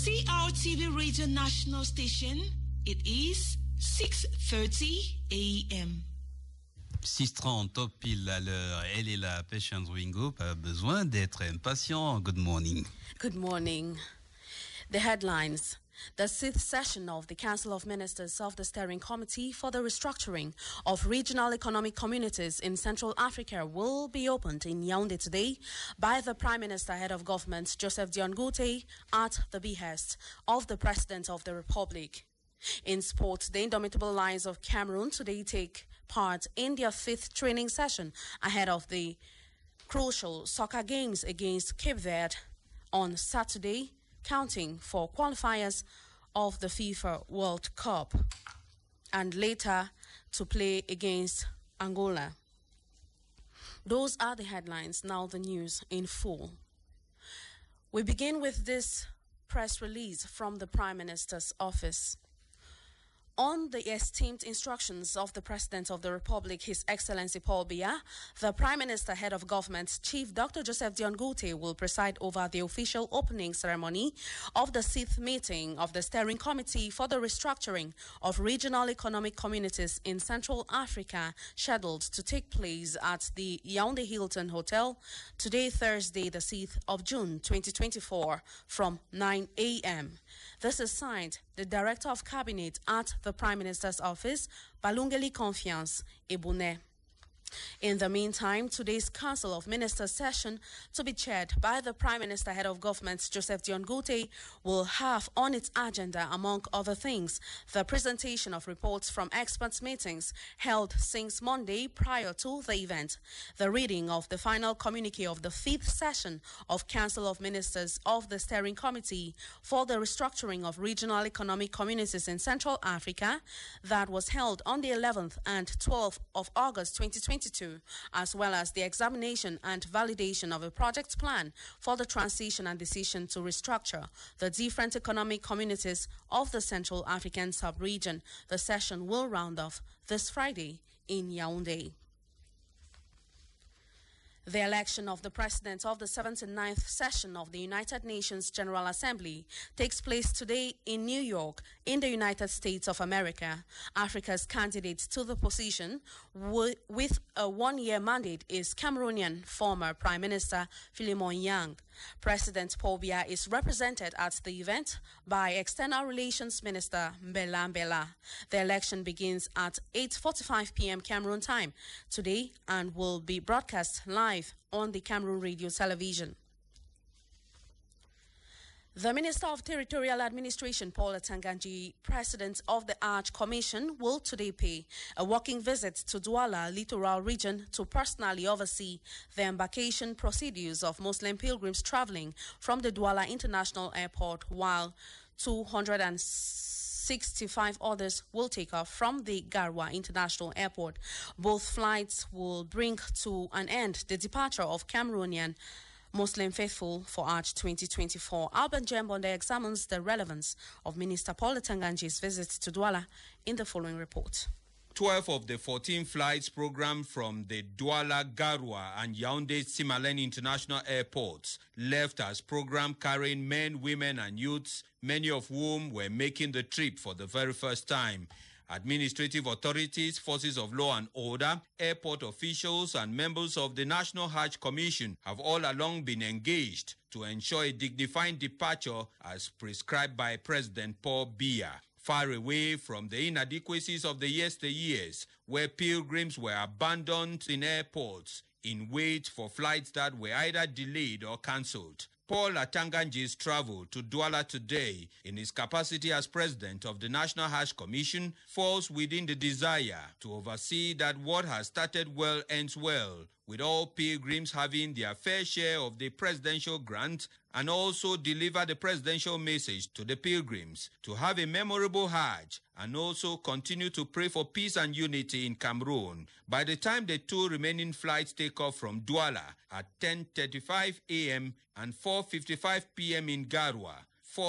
CRTV Radio National Station, it is 6:30 a.m. 6:30, top pile à l'heure. Elle est là, Patience Wingo, pas besoin d'être impatient. Good morning. Good morning. The headlines. The 6th session of the Council of Ministers of the Steering Committee for the Restructuring of Regional Economic Communities in Central Africa will be opened in Yaoundé today by the Prime Minister, Head of Government, Joseph Dion Ngouaty, at the behest of the President of the Republic. In sport, the Indomitable Lions of Cameroon today take part in their 5th training session ahead of the crucial soccer games against Cape Verde on Saturday, counting for qualifiers of the FIFA World Cup, and later to play against Angola. Those are the headlines. Now the news in full. We begin with this press release from the Prime Minister's office. On the esteemed instructions of the President of the Republic, His Excellency Paul Biya, the Prime Minister, Head of Government, Chief Dr. Joseph Dion Ngouaty will preside over the official opening ceremony of the 6th meeting of the Steering Committee for the Restructuring of Regional Economic Communities in Central Africa, scheduled to take place at the Yaoundé Hilton Hotel today, Thursday, the 6th of June, 2024, from 9 a.m. This is signed the Director of Cabinet at the Prime Minister's Office, Balungeli Confiance Ebune. In the meantime, today's Council of Ministers session, to be chaired by the Prime Minister, Head of Government, Joseph Dion Ngouaty, will have on its agenda, among other things, the presentation of reports from experts meetings held since Monday prior to the event, the reading of the final communique of the 5th session of Council of Ministers of the Steering Committee for the Restructuring of Regional Economic Communities in Central Africa that was held on the 11th and 12th of August 2022, as well as the examination and validation of a project plan for the transition and decision to restructure the different economic communities of the Central African sub-region. The session will round off this Friday in Yaoundé. The election of the President of the 79th session of the United Nations General Assembly takes place today in New York, in the United States of America. Africa's candidate to the position with a one-year mandate is Cameroonian former Prime Minister Philemon Yang. President Paul Biya is represented at the event by External Relations Minister Mbela Mbela. The election begins at 8:45 p.m. Cameroon time today and will be broadcast live on the Cameroon Radio Television. The Minister of Territorial Administration, Paul Atanga-Nji, President of the Arch Commission, will today pay a walking visit to Douala Littoral Region to personally oversee the embarkation procedures of Muslim pilgrims traveling from the Douala International Airport, while 265 others will take off from the Garwa International Airport. Both flights will bring to an end the departure of Cameroonian Muslim faithful for Arch 2024. Alban Jembonde examines the relevance of Minister Paul Atanga-Nji's visit to Douala in the following report. 12 of the 14 flights programmed from the Douala, Garwa and Yaoundé Simalène International Airports left as program carrying men, women and youths, many of whom were making the trip for the very first time. Administrative authorities, forces of law and order, airport officials and members of the National Hajj Commission have all along been engaged to ensure a dignified departure as prescribed by President Paul Biya. Far away from the inadequacies of the yesteryears, where pilgrims were abandoned in airports in wait for flights that were either delayed or cancelled. Paul Atanga-Nji's travel to Douala today, in his capacity as President of the National Hajj Commission, falls within the desire to oversee that what has started well ends well, with all pilgrims having their fair share of the presidential grant, and also deliver the presidential message to the pilgrims to have a memorable Hajj, and also continue to pray for peace and unity in Cameroon. By the time the 2 remaining flights take off from Douala at 10:35 a.m. and 4:55 p.m. in Garwa,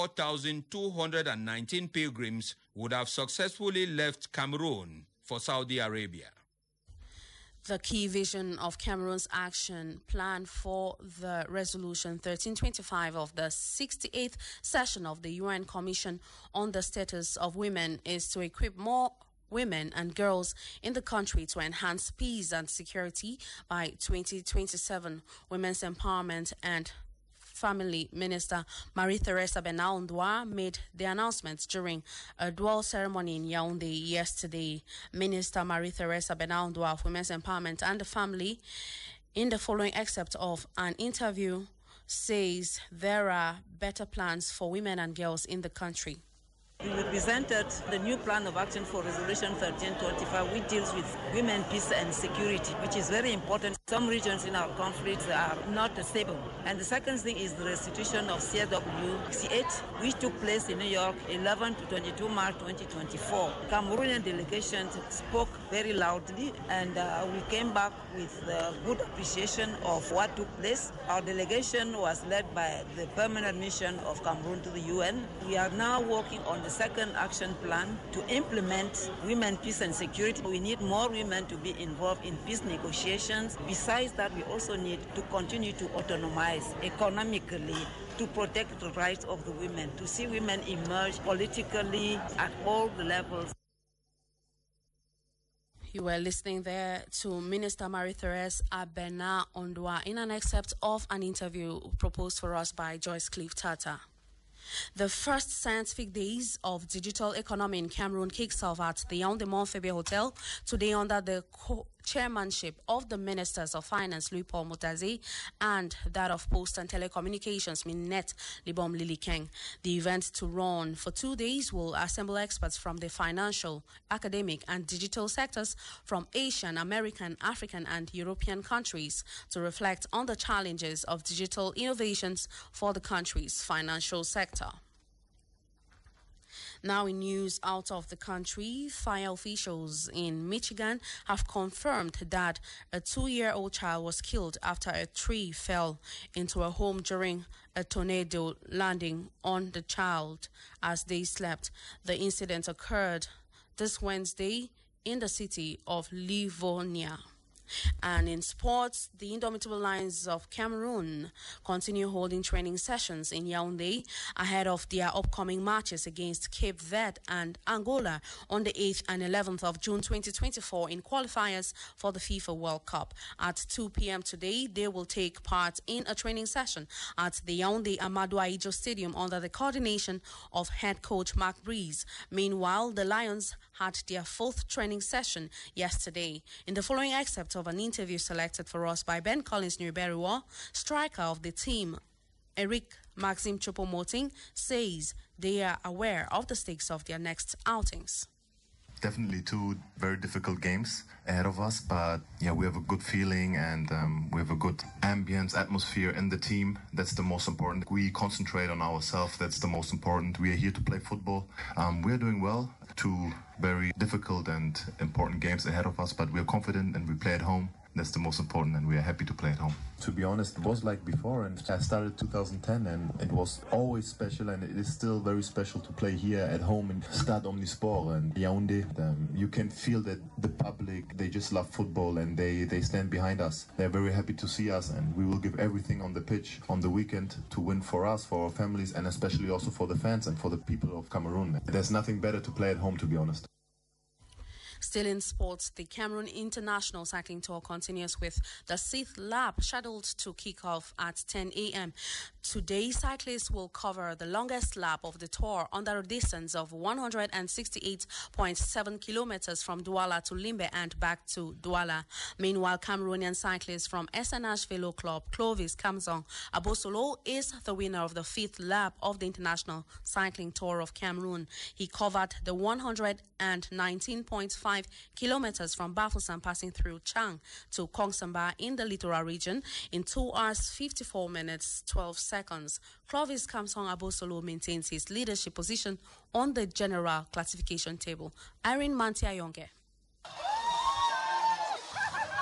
4,219 pilgrims would have successfully left Cameroon for Saudi Arabia. The key vision of Cameroon's action plan for the Resolution 1325 of the 68th session of the UN Commission on the Status of Women is to equip more women and girls in the country to enhance peace and security by 2027. Women's Empowerment and Family Minister Marie-Therese Abena-Ondwa made the announcement during a dual ceremony in Yaoundé yesterday. Minister Marie-Therese Abena-Ondwa of Women's Empowerment and the Family, in the following excerpt of an interview, says there are better plans for women and girls in the country. We presented the new plan of action for Resolution 1325, which deals with women, peace and security, which is very important. Some regions in our conflicts are not stable. And the second thing is the restitution of CW68, which took place in New York 11 to 22 March 2024. Cameroonian delegation spoke very loudly, and we came back with good appreciation of what took place. Our delegation was led by the permanent mission of Cameroon to the UN. We are now working on the second action plan to implement women, peace and security. We need more women to be involved in peace negotiations. Besides that, we also need to continue to autonomize economically, to protect the rights of the women, to see women emerge politically at all the levels. You were listening there to Minister Marie-Therese Abena-Ondwa in an excerpt of an interview proposed for us by Joyce Cliff Tata. The first scientific days of digital economy in Cameroon kicks off at the Yaoundé Montfebier Hotel today under the chairmanship of the Ministers of Finance, Louis-Paul Moutazi, and that of Post and Telecommunications, Minette Libom Lilikeng. The event, to run for 2 days, will assemble experts from the financial, academic, and digital sectors from Asian, American, African, and European countries to reflect on the challenges of digital innovations for the country's financial sector. Now in news out of the country, fire officials in Michigan have confirmed that a 2-year-old child was killed after a tree fell into a home during a tornado landing on the child as they slept. The incident occurred this Wednesday in the city of Livonia. And in sports, the Indomitable Lions of Cameroon continue holding training sessions in Yaoundé ahead of their upcoming matches against Cape Verde and Angola on the 8th and 11th of June 2024 in qualifiers for the FIFA World Cup. At 2 p.m. today, they will take part in a training session at the Yaoundé Amadou Ahidjo Stadium under the coordination of head coach Mark Breeze. Meanwhile, the Lions had their 4th training session yesterday. In the following excerpt of an interview selected for us by Ben Collins Nuberiwa, striker of the team, Eric Maxime Choupo-Moting, says they are aware of the stakes of their next outings. Definitely 2 very difficult games ahead of us, but yeah, we have a good feeling and we have a good ambience, atmosphere in the team. That's the most important. We concentrate on ourselves. That's the most important. We are here to play football. We are doing well. 2 very difficult and important games ahead of us, but we are confident and we play at home. That's the most important, and we are happy to play at home. To be honest, it was like before, and I started 2010, and it was always special, and it is still very special to play here at home in Stade Omnisport and Yaoundé. You can feel that the public, they just love football, and they stand behind us. They're very happy to see us, and we will give everything on the pitch on the weekend to win for us, for our families, and especially also for the fans and for the people of Cameroon. There's nothing better to play at home, to be honest. Still in sports, the Cameroon International Cycling Tour continues with the 6th lap scheduled to kick off at 10 a.m. Today, cyclists will cover the longest lap of the tour under a distance of 168.7 kilometers from Douala to Limbe and back to Douala. Meanwhile, Cameroonian cyclist from SNH Velo Club, Clovis Kamzong Abosolo, is the winner of the 5th lap of the International Cycling Tour of Cameroon. He covered the 119.5 kilometers from Bafoussam, passing through Chang to Kongsamba in the Littoral region in 2 hours 54 minutes 12 seconds. Clovis Kamsong Abosolo maintains his leadership position on the general classification table. Irene Mantia Yonge.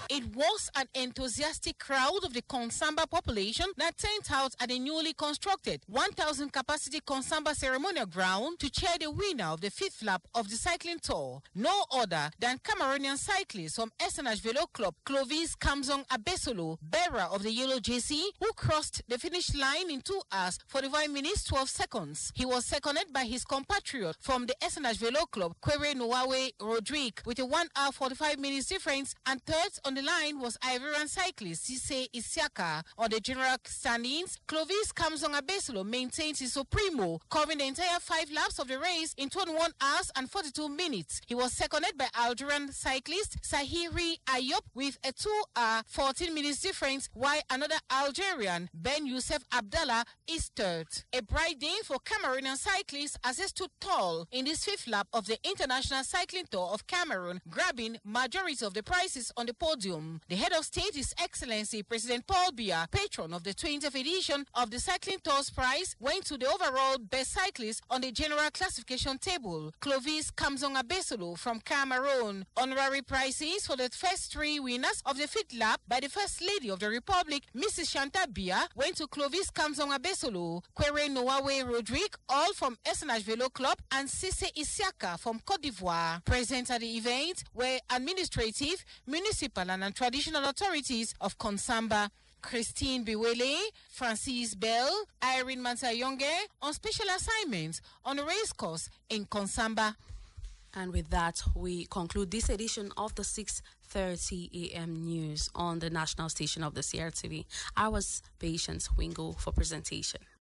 It was an enthusiastic crowd of the Konsamba population that turned out at the newly constructed 1,000 capacity Konsamba ceremonial ground to cheer the winner of the fifth lap of the cycling tour, no other than Cameroonian cyclist from SNH Velo Club, Clovis Kamzong Abesolo, bearer of the yellow jersey, who crossed the finish line in 2 hours 45 minutes 12 seconds. He was seconded by his compatriot from the SNH Velo Club, Kwere Noawe Rodrigue, with a 1 hour 45 minutes difference, and third on the line was Ivorian cyclist Sise Isiaka. On the general standings, Clovis Kamzong Abesolo maintains his supremo, covering the entire 5 laps of the race in 21 hours and 42 minutes. He was seconded by Algerian cyclist Sahiri Ayop with a 2 hour 14 minutes difference, while another Algerian, Ben Youssef Abdallah, is third. A bright day for Cameroonian cyclists as they stood tall in this 5th lap of the International Cycling Tour of Cameroon, grabbing majority of the prizes on the podium. The head of state, His Excellency President Paul Biya, patron of the 20th edition of the Cycling Tour's prize, went to the overall best cyclist on the general classification table, Clovis Kamzong Abesolo from Cameroon. Honorary prizes for the first 3 winners of the 5th lap by the First Lady of the Republic, Mrs. Shanta Biya, went to Clovis Kamzong Abesolo, Kwere Noawe Rodrigue, all from SNH Velo Club, and Sise Isiaka from Cote d'Ivoire. Present at the event were administrative, municipal and traditional authorities of Konsamba. Christine Biwele, Francis Bell, Irene Mansayonge on special assignments on the race course in Konsamba. And with that, we conclude this edition of the 6:30 a.m. news on the national station of the CRTV. I was Patience Wingo for presentation.